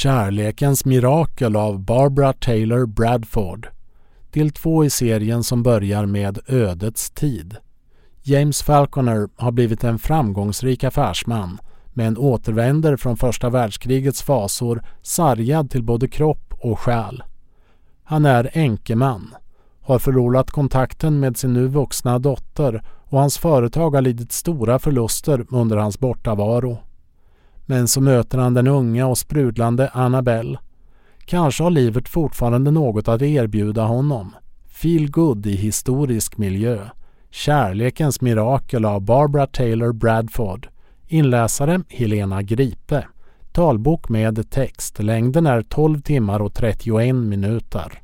Kärlekens mirakel av Barbara Taylor Bradford. Del 2 i serien som börjar med ödets tid. James Falconer har blivit en framgångsrik affärsman, men återvänder från första världskrigets fasor sargad till både kropp och själ. Han är änkeman, har förlorat kontakten med sin nu vuxna dotter och hans företag har lidit stora förluster under hans bortavaro. Men så möter han den unga och sprudlande Annabelle. Kanske har livet fortfarande något att erbjuda honom. Feel good i historisk miljö. Kärlekens mirakel av Barbara Taylor Bradford. Inläsare Helena Gripe. Talbok med text. Längden är 12 timmar och 31 minuter.